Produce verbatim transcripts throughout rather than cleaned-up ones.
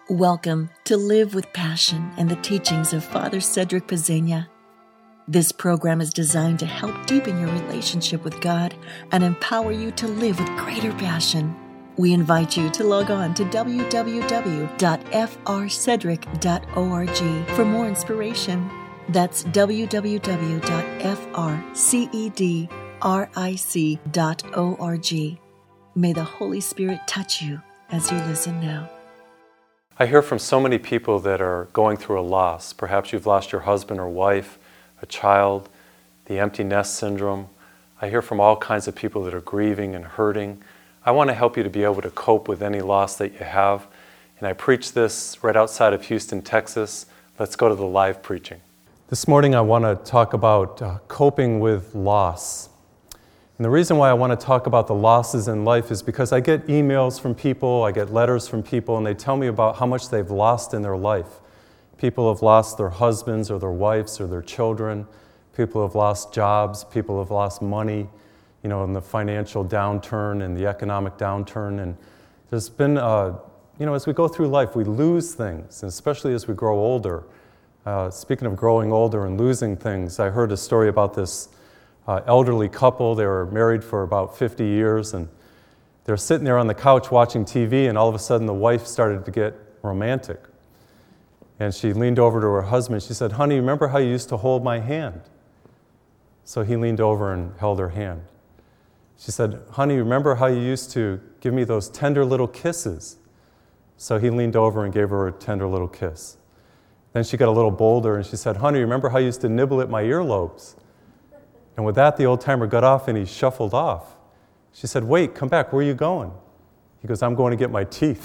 Welcome to Live with Passion and the teachings of Father Cedric Pezzegna. This program is designed to help deepen your relationship with God and empower you to live with greater passion. We invite you to log on to w w w dot f r cedric dot org for more inspiration. That's w w w dot f r cedric dot org. May the Holy Spirit touch you as you listen now. I hear from so many people that are going through a loss. Perhaps you've lost your husband or wife, a child, the empty nest syndrome. I hear from all kinds of people that are grieving and hurting. I want to help you to be able to cope with any loss that you have. And I preach this right outside of Houston, Texas. Let's go to the live preaching. This morning I want to talk about uh, coping with loss. And the reason why I want to talk about the losses in life is because I get emails from people, I get letters from people, and they tell me about how much they've lost in their life. People have lost their husbands or their wives or their children. People have lost jobs. People have lost money, you know, in the financial downturn and the economic downturn. And there's been, uh, you know, as we go through life, we lose things, and especially as we grow older. Uh, speaking of growing older and losing things, I heard a story about this Uh, elderly couple. They were married for about fifty years, and they're sitting there on the couch watching T V, and all of a sudden the wife started to get romantic. And she leaned over to her husband. She said, "Honey, remember how you used to hold my hand?" So he leaned over and held her hand. She said, "Honey, remember how you used to give me those tender little kisses?" So he leaned over and gave her a tender little kiss. Then she got a little bolder, and she said, "Honey, remember how you used to nibble at my earlobes?" And with that, the old-timer got off and he shuffled off. She said, "Wait, come back, where are you going?" He goes, "I'm going to get my teeth."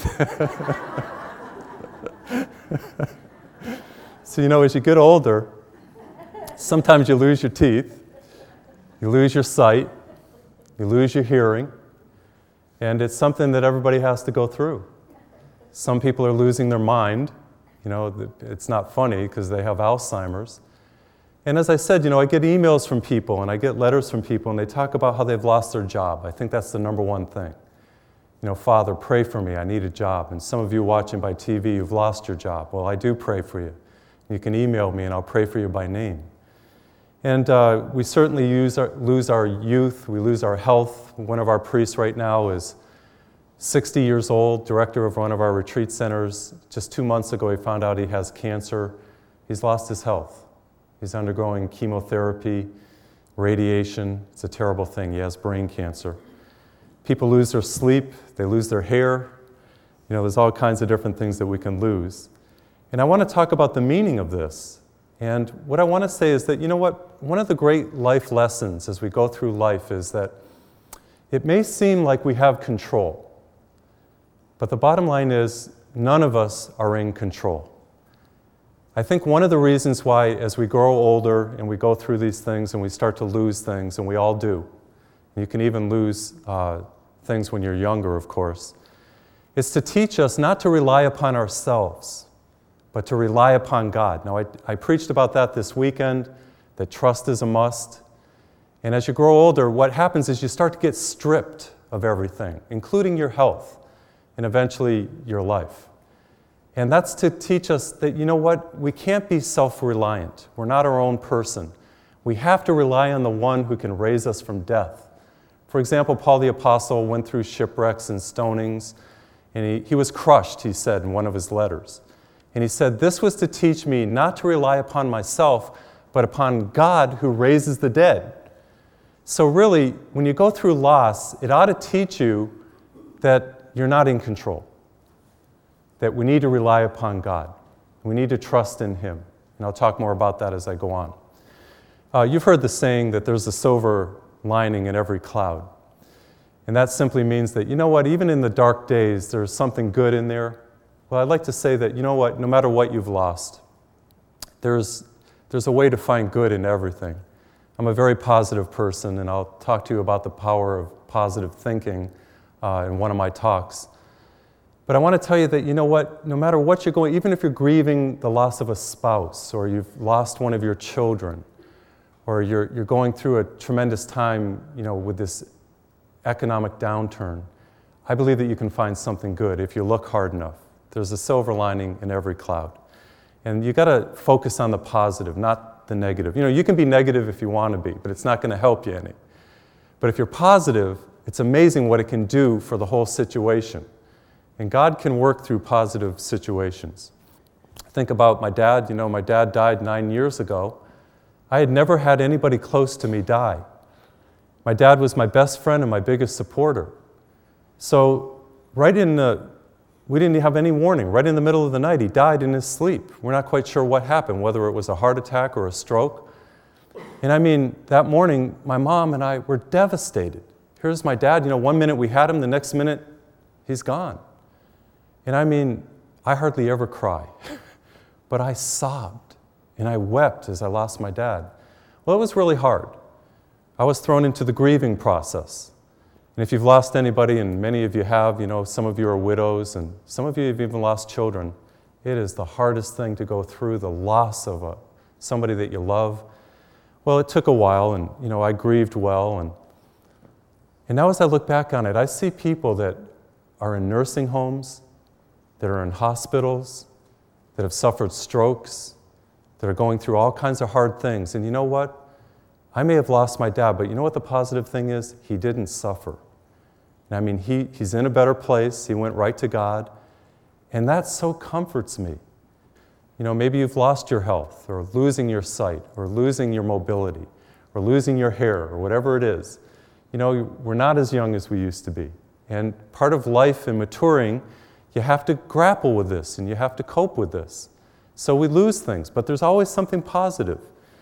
So, you know, as you get older, sometimes you lose your teeth, you lose your sight, you lose your hearing, and it's something that everybody has to go through. Some people are losing their mind. You know, it's not funny because they have Alzheimer's. And as I said, you know, I get emails from people and I get letters from people, and they talk about how they've lost their job. I think that's the number one thing. You know, "Father, pray for me, I need a job." And some of you watching by T V, you've lost your job. Well, I do pray for you. You can email me and I'll pray for you by name. And uh, we certainly use our, lose our youth, we lose our health. One of our priests right now is sixty years old, director of one of our retreat centers. Just two months ago, he found out he has cancer. He's lost his health. He's undergoing chemotherapy, radiation. It's a terrible thing. He has brain cancer. People lose their sleep. They lose their hair. You know, there's all kinds of different things that we can lose. And I want to talk about the meaning of this. And what I want to say is that, you know what, one of the great life lessons as we go through life is that it may seem like we have control, but the bottom line is none of us are in control. I think one of the reasons why, as we grow older and we go through these things and we start to lose things, and we all do, you can even lose uh, things when you're younger, of course, is to teach us not to rely upon ourselves, but to rely upon God. Now, I, I preached about that this weekend, that trust is a must. And as you grow older, what happens is you start to get stripped of everything, including your health, and eventually your life. And that's to teach us that, you know what, we can't be self-reliant. We're not our own person. We have to rely on the one who can raise us from death. For example, Paul the Apostle went through shipwrecks and stonings, and he, he was crushed, he said in one of his letters. And he said, "This was to teach me not to rely upon myself, but upon God who raises the dead." So really, when you go through loss, it ought to teach you that you're not in control, that we need to rely upon God. We need to trust in Him. And I'll talk more about that as I go on. Uh, you've heard the saying that there's a silver lining in every cloud. And that simply means that, you know what, even in the dark days, there's something good in there. Well, I'd like to say that, you know what, no matter what you've lost, there's, there's a way to find good in everything. I'm a very positive person, and I'll talk to you about the power of positive thinking uh, in one of my talks. But I want to tell you that, you know what, no matter what you're going, even if you're grieving the loss of a spouse, or you've lost one of your children, or you're, you're going through a tremendous time, you know, with this economic downturn, I believe that you can find something good if you look hard enough. There's a silver lining in every cloud. And you got to focus on the positive, not the negative. You know, you can be negative if you want to be, but it's not going to help you any. But if you're positive, it's amazing what it can do for the whole situation. And God can work through positive situations. Think about my dad. You know, my dad died nine years ago. I had never had anybody close to me die. My dad was my best friend and my biggest supporter. So right in the, we didn't have any warning. Right in the middle of the night, he died in his sleep. We're not quite sure what happened, whether it was a heart attack or a stroke. And I mean, that morning, my mom and I were devastated. Here's my dad, you know, one minute we had him, the next minute, he's gone. And I mean, I hardly ever cry, but I sobbed and I wept as I lost my dad. Well, it was really hard. I was thrown into the grieving process. And if you've lost anybody, and many of you have, you know, some of you are widows, and some of you have even lost children, it is the hardest thing to go through, the loss of a, somebody that you love. Well, it took a while, and, you know, I grieved well, and, and now as I look back on it, I see people that are in nursing homes, that are in hospitals, that have suffered strokes, that are going through all kinds of hard things. And you know what? I may have lost my dad, but you know what the positive thing is? He didn't suffer. And I mean, he, he's in a better place. He went right to God. And that so comforts me. You know, maybe you've lost your health, or losing your sight, or losing your mobility, or losing your hair, or whatever it is. You know, we're not as young as we used to be. And part of life and maturing, you have to grapple with this, and you have to cope with this. So we lose things, but there's always something positive.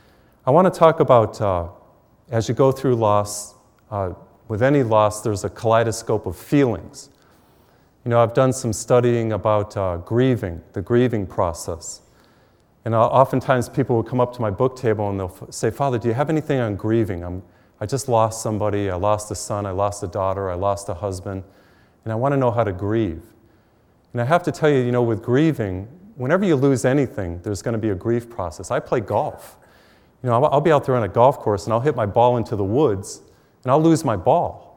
I want to talk about, uh, as you go through loss, uh, with any loss, there's a kaleidoscope of feelings. You know, I've done some studying about uh, grieving, the grieving process. And uh, oftentimes people will come up to my book table and they'll f- say, Father, do you have anything on grieving? I'm, I just lost somebody, I lost a son, I lost a daughter, I lost a husband, and I want to know how to grieve. And I have to tell you, you know, with grieving, whenever you lose anything, there's going to be a grief process. I play golf. You know, I'll, I'll be out there on a golf course and I'll hit my ball into the woods and I'll lose my ball.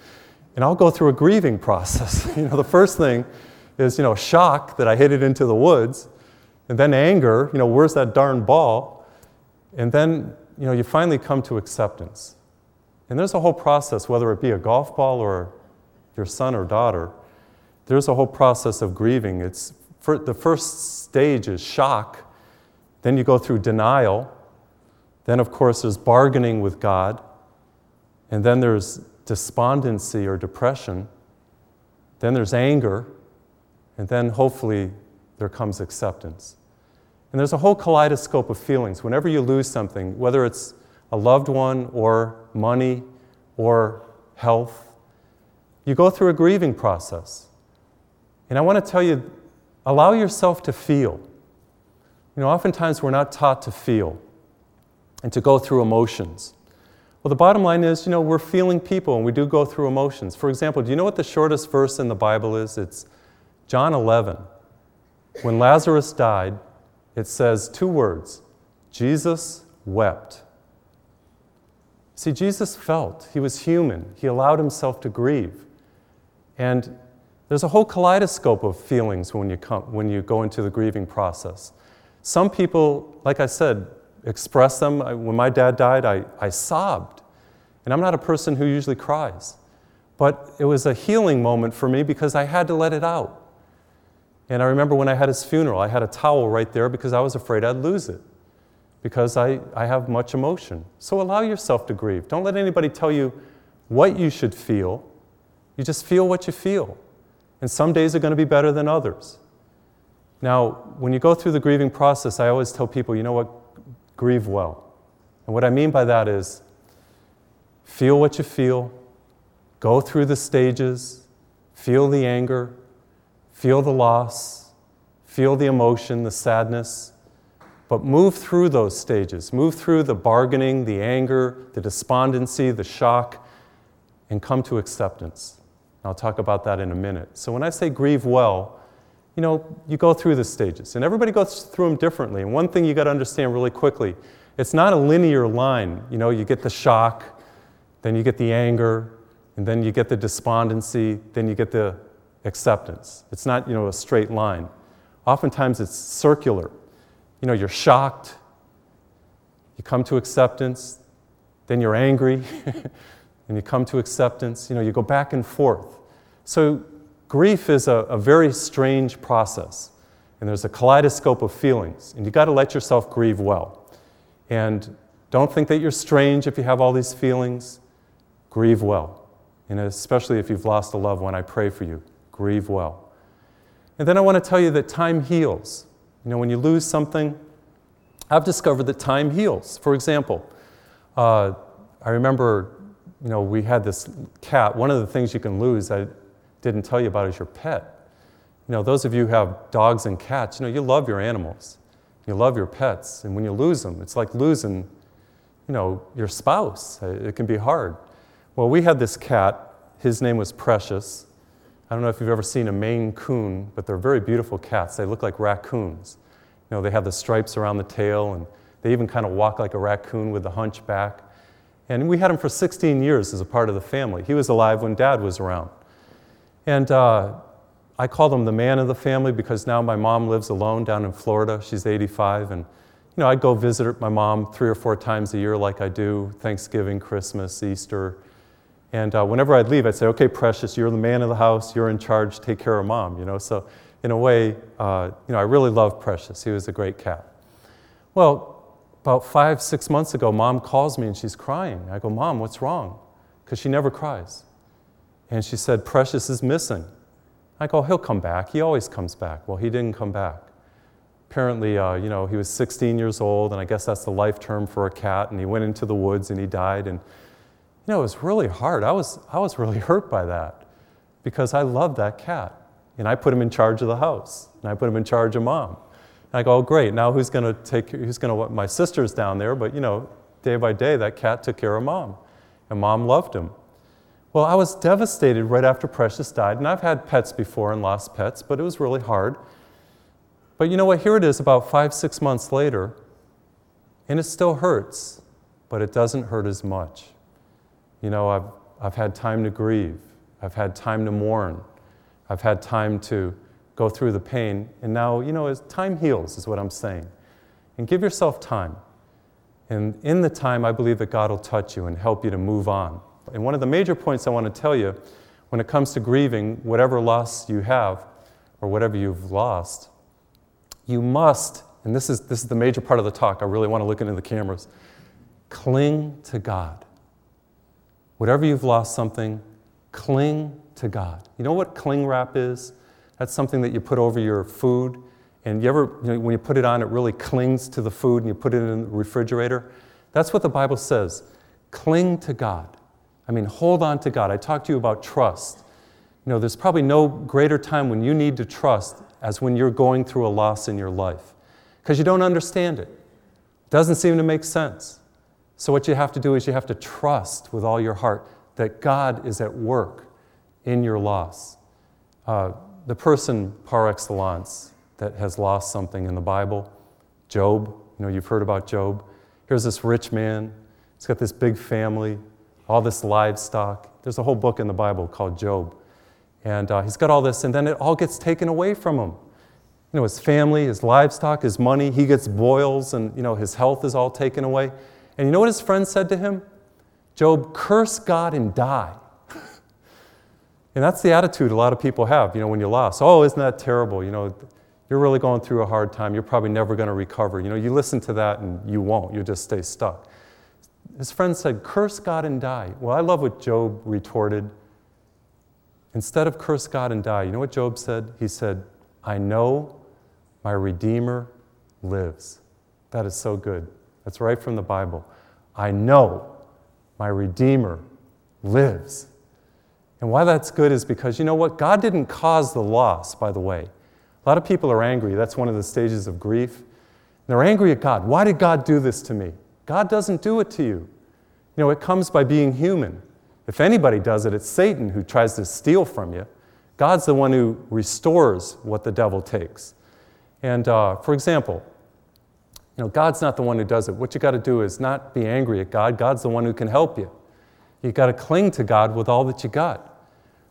And I'll go through a grieving process. You know, the first thing is, you know, shock that I hit it into the woods, and then anger, you know, where's that darn ball? And then, you know, you finally come to acceptance. And there's a whole process, whether it be a golf ball or your son or daughter, there's a whole process of grieving. It's for, the first stage is shock, then you go through denial, then of course there's bargaining with God, and then there's despondency or depression, then there's anger, and then hopefully there comes acceptance. And there's a whole kaleidoscope of feelings. Whenever you lose something, whether it's a loved one or money or health, you go through a grieving process. And I want to tell you, allow yourself to feel. You know, oftentimes we're not taught to feel and to go through emotions. Well, the bottom line is, you know, we're feeling people and we do go through emotions. For example, do you know what the shortest verse in the Bible is? It's John eleven. When Lazarus died, it says two words, Jesus wept. See, Jesus felt. He was human. He allowed himself to grieve. And there's a whole kaleidoscope of feelings when you come, when you go into the grieving process. Some people, like I said, express them. When my dad died, I, I sobbed. And I'm not a person who usually cries. But it was a healing moment for me because I had to let it out. And I remember when I had his funeral, I had a towel right there because I was afraid I'd lose it, because I, I have much emotion. So allow yourself to grieve. Don't let anybody tell you what you should feel. You just feel what you feel. And some days are going to be better than others. Now, when you go through the grieving process, I always tell people, you know what? Grieve well. And what I mean by that is, feel what you feel, go through the stages, feel the anger, feel the loss, feel the emotion, the sadness, but move through those stages. Move through the bargaining, the anger, the despondency, the shock, and come to acceptance. I'll talk about that in a minute. So when I say grieve well, you know, you go through the stages, and everybody goes through them differently. And one thing you got to understand really quickly, it's not a linear line. You know, you get the shock, then you get the anger, and then you get the despondency, then you get the acceptance. It's not, you know, a straight line. Oftentimes it's circular. You know, you're shocked, you come to acceptance, then you're angry, and you come to acceptance. You know, you go back and forth. So grief is a, a very strange process, and there's a kaleidoscope of feelings, and you got to let yourself grieve well. And don't think that you're strange if you have all these feelings. Grieve well, and especially if you've lost a loved one, I pray for you. Grieve well. And then I want to tell you that time heals. You know, when you lose something, I've discovered that time heals. For example, uh, I remember, you know, we had this cat. One of the things you can lose I didn't tell you about is your pet. You know, those of you who have dogs and cats, you know, you love your animals. You love your pets. And when you lose them, it's like losing, you know, your spouse. It can be hard. Well, we had this cat. His name was Precious. I don't know if you've ever seen a Maine Coon, but they're very beautiful cats. They look like raccoons. You know, they have the stripes around the tail, and they even kind of walk like a raccoon with the hunchback. And we had him for sixteen years as a part of the family. He was alive when Dad was around. And uh, I called him the man of the family because now my mom lives alone down in Florida. She's eighty-five, and you know, I'd go visit my mom three or four times a year like I do, Thanksgiving, Christmas, Easter. And uh, whenever I'd leave, I'd say, okay, Precious, you're the man of the house, you're in charge, take care of Mom, you know. So in a way, uh, you know, I really loved Precious. He was a great cat. Well, about five, six months ago, Mom calls me and she's crying. I go, Mom, what's wrong? Because she never cries. And she said, Precious is missing. I go, he'll come back. He always comes back. Well, he didn't come back. Apparently, uh, you know, he was sixteen years old, and I guess that's the life term for a cat, and he went into the woods and he died. And you know, it was really hard. I was, I was really hurt by that because I loved that cat. And I put him in charge of the house, and I put him in charge of Mom. And I go, oh, great, now who's going to take, who's going to, my sister's down there, but you know, day by day, that cat took care of Mom, and Mom loved him. Well, I was devastated right after Precious died, and I've had pets before and lost pets, but it was really hard. But you know what, here it is about five, six months later, and it still hurts, but it doesn't hurt as much. You know, I've, I've had time to grieve. I've had time to mourn. I've had time to go through the pain. And now, you know, as time heals is what I'm saying. And give yourself time. And in the time, I believe that God will touch you and help you to move on. And one of the major points I want to tell you, when it comes to grieving, whatever loss you have, or whatever you've lost, you must, and this is, this is the major part of the talk, I really want to look into the cameras, cling to God. Whatever you've lost something, cling to God. You know what cling wrap is? That's something that you put over your food, and you ever, you know, when you put it on, it really clings to the food, and you put it in the refrigerator. That's what the Bible says. Cling to God. I mean, hold on to God. I talked to you about trust. You know, there's probably no greater time when you need to trust as when you're going through a loss in your life, because you don't understand it. It doesn't seem to make sense. So what you have to do is you have to trust with all your heart that God is at work in your loss. Uh, the person par excellence that has lost something in the Bible, Job. You know, you've heard about Job. Here's this rich man. He's got this big family, all this livestock. There's a whole book in the Bible called Job. And uh, he's got all this, and then it all gets taken away from him. You know, his family, his livestock, his money, he gets boils, and, you know, his health is all taken away. And you know what his friend said to him? Job, curse God and die. And that's the attitude a lot of people have, you know, when you lost. Oh, isn't that terrible? You know, you're really going through a hard time. You're probably never going to recover. You know, you listen to that and you won't. You'll just stay stuck. His friend said, curse God and die. Well, I love what Job retorted. Instead of curse God and die, you know what Job said? He said, I know my Redeemer lives. That is so good. That's right from the Bible. I know my Redeemer lives. And why that's good is because, you know what? God didn't cause the loss, by the way. A lot of people are angry. That's one of the stages of grief. And they're angry at God. Why did God do this to me? God doesn't do it to you. You know, it comes by being human. If anybody does it, it's Satan who tries to steal from you. God's the one who restores what the devil takes. And uh, for example, you know, God's not the one who does it. What you got to do is not be angry at God. God's the one who can help you. You got to cling to God with all that you got.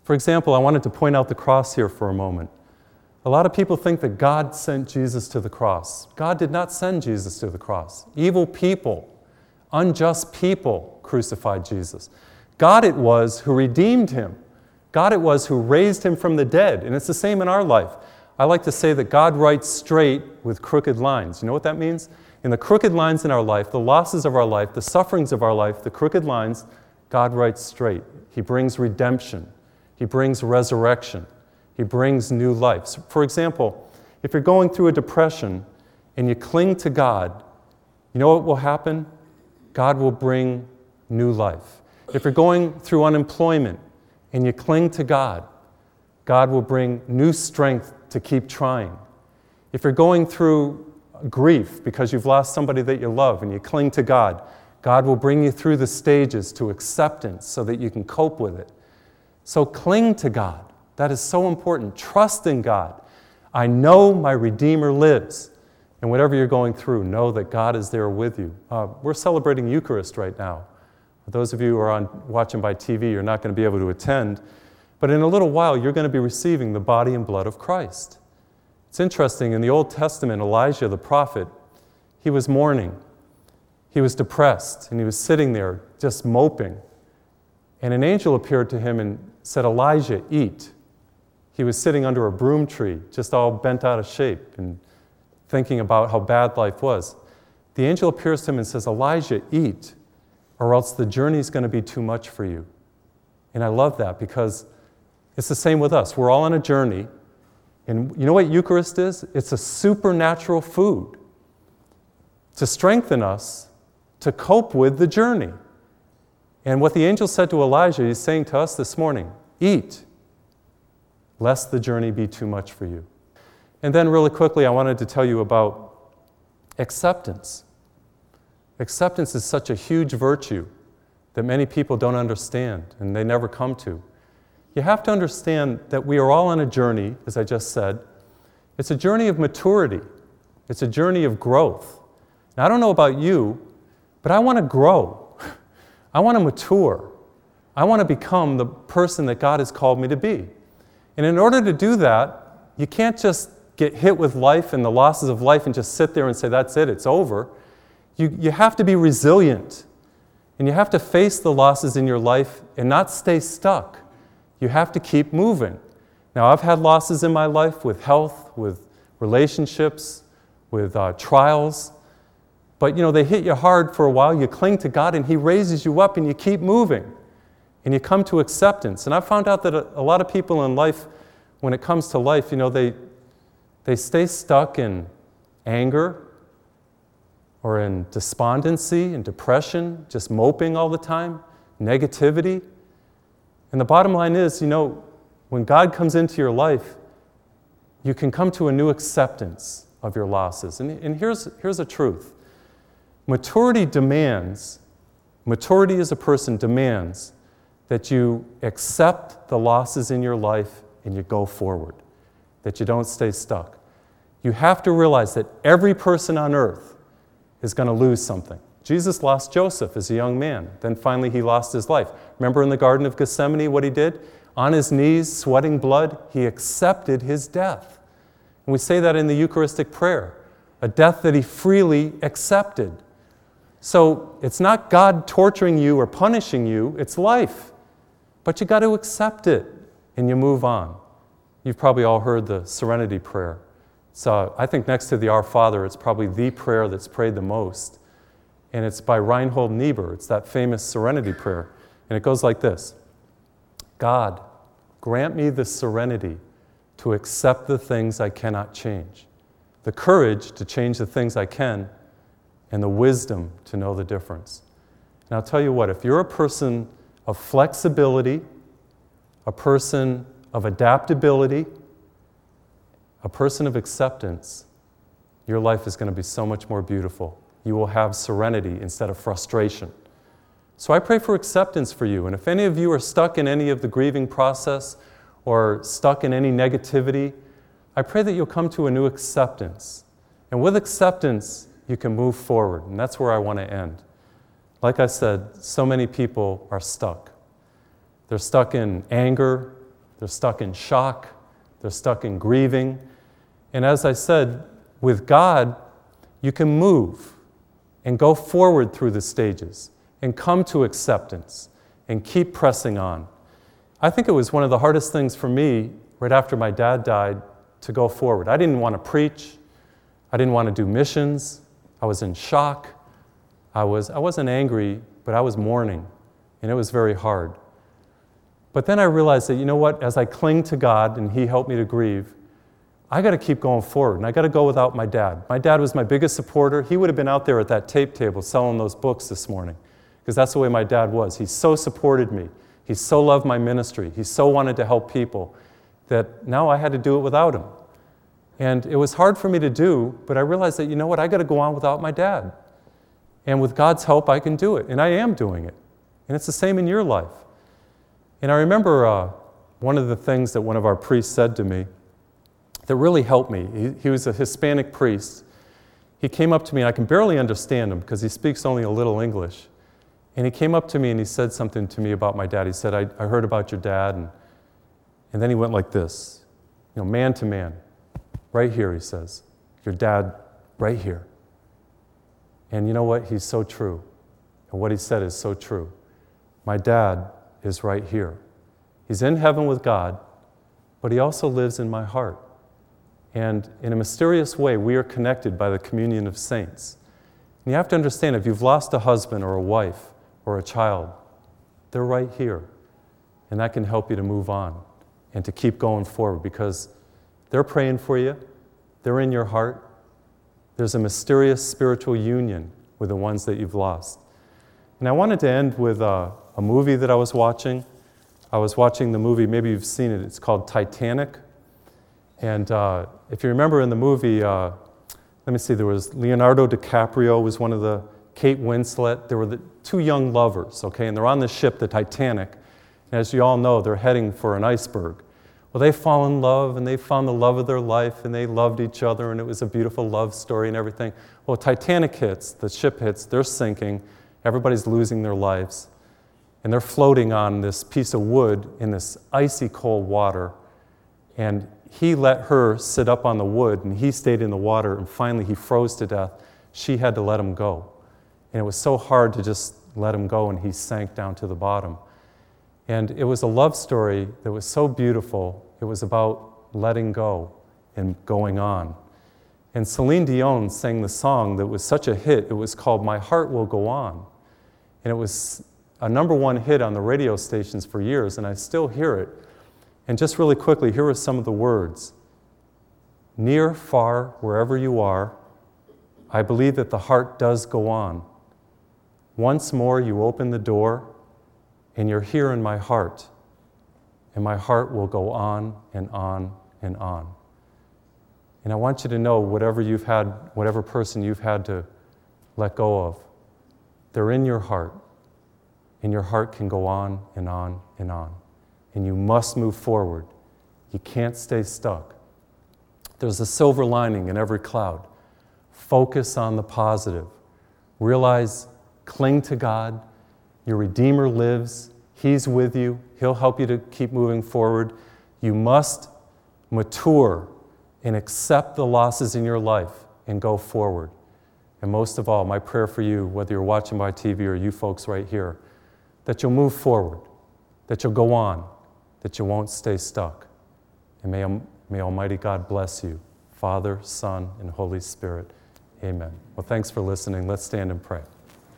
For example, I wanted to point out the cross here for a moment. A lot of people think that God sent Jesus to the cross. God did not send Jesus to the cross. Evil people, unjust people crucified Jesus. God it was who redeemed him. God it was who raised him from the dead. And it's the same in our life. I like to say that God writes straight with crooked lines. You know what that means? In the crooked lines in our life, the losses of our life, the sufferings of our life, the crooked lines, God writes straight. He brings redemption. He brings resurrection. He brings new life. So for example, if you're going through a depression and you cling to God, you know what will happen? God will bring new life. If you're going through unemployment and you cling to God, God will bring new strength to keep trying. If you're going through grief because you've lost somebody that you love and you cling to God, God will bring you through the stages to acceptance so that you can cope with it. So cling to God. That is so important. Trust in God. I know my Redeemer lives. And whatever you're going through, know that God is there with you. Uh, we're celebrating Eucharist right now. For those of you who are on, watching by T V, you're not going to be able to attend. But in a little while, you're going to be receiving the body and blood of Christ. It's interesting, in the Old Testament, Elijah the prophet, he was mourning. He was depressed, and he was sitting there just moping. And an angel appeared to him and said, Elijah, eat. He was sitting under a broom tree, just all bent out of shape and thinking about how bad life was. The angel appears to him and says, Elijah, eat, or else the journey's going to be too much for you. And I love that because it's the same with us. We're all on a journey. And you know what Eucharist is? It's a supernatural food to strengthen us to cope with the journey. And what the angel said to Elijah, he's saying to us this morning, eat, lest the journey be too much for you. And then really quickly, I wanted to tell you about acceptance. Acceptance is such a huge virtue that many people don't understand and they never come to. You have to understand that we are all on a journey, as I just said. It's a journey of maturity. It's a journey of growth. Now, I don't know about you, but I want to grow. I want to mature. I want to become the person that God has called me to be. And in order to do that, you can't just get hit with life and the losses of life and just sit there and say, that's it, it's over. You, you have to be resilient. And you have to face the losses in your life and not stay stuck. You have to keep moving. Now, I've had losses in my life with health, with relationships, with uh, trials. But, you know, they hit you hard for a while. You cling to God, and He raises you up, and you keep moving. And you come to acceptance. And I've found out that a, a lot of people in life, when it comes to life, you know, they, they stay stuck in anger or in despondency and depression, just moping all the time, negativity. And the bottom line is, you know, when God comes into your life, you can come to a new acceptance of your losses. And, and here's, here's the truth. Maturity demands, maturity as a person demands that you accept the losses in your life and you go forward, that you don't stay stuck. You have to realize that every person on earth is going to lose something. Jesus lost Joseph as a young man. Then finally he lost his life. Remember in the Garden of Gethsemane what he did? On his knees, sweating blood, he accepted his death. And we say that in the Eucharistic prayer, a death that he freely accepted. So it's not God torturing you or punishing you, it's life. But you got to accept it and you move on. You've probably all heard the Serenity Prayer. So I think next to the Our Father, it's probably the prayer that's prayed the most. And it's by Reinhold Niebuhr. It's that famous Serenity Prayer. And it goes like this. God, grant me the serenity to accept the things I cannot change, the courage to change the things I can, and the wisdom to know the difference. And I'll tell you what, if you're a person of flexibility, a person of adaptability, a person of acceptance, your life is going to be so much more beautiful. You will have serenity instead of frustration. So I pray for acceptance for you. And if any of you are stuck in any of the grieving process or stuck in any negativity, I pray that you'll come to a new acceptance. And with acceptance, you can move forward. And that's where I want to end. Like I said, so many people are stuck. They're stuck in anger, They're stuck in shock. They're stuck in grieving. And as I said, with God, you can move and go forward through the stages and come to acceptance and keep pressing on. I think it was one of the hardest things for me right after my dad died to go forward. I didn't want to preach. I didn't want to do missions. I was in shock. I, was, I wasn't angry, but I was mourning, and it was very hard. But then I realized that, you know what, as I cling to God and He helped me to grieve, I got to keep going forward, and I got to go without my dad. My dad was my biggest supporter. He would have been out there at that tape table selling those books this morning, because that's the way my dad was. He so supported me. He so loved my ministry. He so wanted to help people that now I had to do it without him. And it was hard for me to do, but I realized that, you know what, I got to go on without my dad. And with God's help, I can do it, and I am doing it. And it's the same in your life. And I remember uh, one of the things that one of our priests said to me that really helped me. He, he was a Hispanic priest. He came up to me, and I can barely understand him because he speaks only a little English. And he came up to me and he said something to me about my dad. He said, I, I heard about your dad. And, and then he went like this, you know, man to man. Right here, he says, your dad right here. And you know what? He's so true. And what he said is so true. My dad is right here. He's in heaven with God, but he also lives in my heart. And in a mysterious way, we are connected by the communion of saints. And you have to understand, if you've lost a husband or a wife or a child, they're right here. And that can help you to move on and to keep going forward, because they're praying for you. They're in your heart. There's a mysterious spiritual union with the ones that you've lost. And I wanted to end with a, a movie that I was watching. I was watching the movie, maybe you've seen it, it's called Titanic. And uh, if you remember in the movie, uh, let me see, there was Leonardo DiCaprio was one of the, Kate Winslet, there were the two young lovers, okay, and they're on the ship, the Titanic. And as you all know, they're heading for an iceberg. Well, they fall in love, and they found the love of their life, and they loved each other, and it was a beautiful love story and everything. Well, Titanic hits, the ship hits, they're sinking, everybody's losing their lives, and they're floating on this piece of wood in this icy cold water, and he let her sit up on the wood, and he stayed in the water, and finally he froze to death. She had to let him go, and it was so hard to just let him go, and he sank down to the bottom. And it was a love story that was so beautiful. It was about letting go and going on. And Celine Dion sang the song that was such a hit. It was called My Heart Will Go On. And it was a number one hit on the radio stations for years, and I still hear it. And just really quickly, here are some of the words. Near, far, wherever you are, I believe that the heart does go on. Once more you open the door, and you're here in my heart, and my heart will go on and on and on. And I want you to know, whatever you've had, whatever person you've had to let go of, they're in your heart, and your heart can go on and on and on. And you must move forward. You can't stay stuck. There's a silver lining in every cloud. Focus on the positive. Realize, cling to God. Your Redeemer lives. He's with you. He'll help you to keep moving forward. You must mature and accept the losses in your life and go forward. And most of all, my prayer for you, whether you're watching by T V or you folks right here, that you'll move forward, that you'll go on, that you won't stay stuck. And may, may Almighty God bless you, Father, Son, and Holy Spirit. Amen. Well, thanks for listening. Let's stand and pray.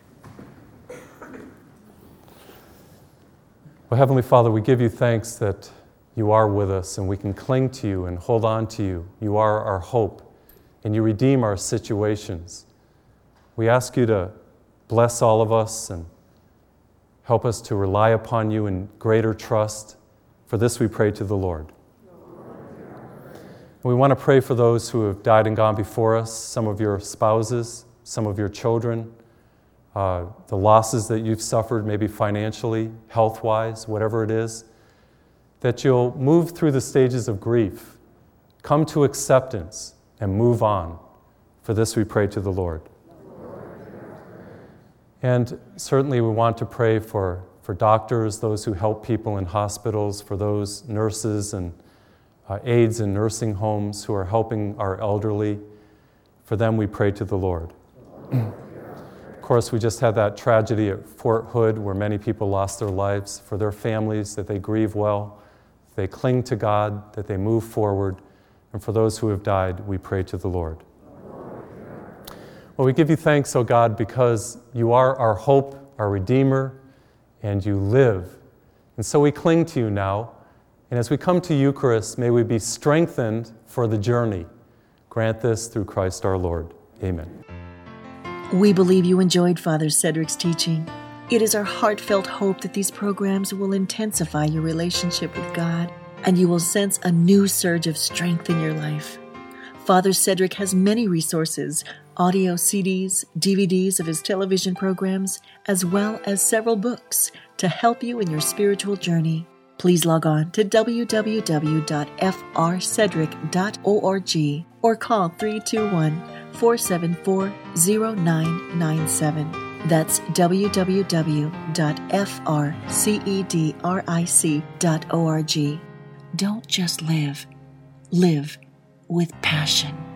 Well, Heavenly Father, we give you thanks that you are with us and we can cling to you and hold on to you. You are our hope, and you redeem our situations. We ask you to bless all of us and help us to rely upon you in greater trust. For this we pray to the Lord. And we want to pray for those who have died and gone before us, some of your spouses, some of your children, uh, the losses that you've suffered, maybe financially, health-wise, whatever it is, that you'll move through the stages of grief, come to acceptance, and move on. For this we pray to the Lord. And certainly we want to pray for, for doctors, those who help people in hospitals, for those nurses and uh, aides in nursing homes who are helping our elderly. For them, we pray to the Lord. Of course, we just had that tragedy at Fort Hood where many people lost their lives. For their families, that they grieve well, they cling to God, that they move forward. And for those who have died, we pray to the Lord. Well, we give you thanks, O God, because you are our hope, our Redeemer, and you live. And so we cling to you now. And as we come to Eucharist, may we be strengthened for the journey. Grant this through Christ our Lord. Amen. We believe you enjoyed Father Cedric's teaching. It is our heartfelt hope that these programs will intensify your relationship with God, and you will sense a new surge of strength in your life. Father Cedric has many resources, audio C Ds, D V Ds of his television programs, as well as several books to help you in your spiritual journey. Please log on to w w w dot f r cedric dot org or call three two one, four seven four, zero nine nine seven. That's w w w dot f r cedric dot org. Don't just live. Live with passion.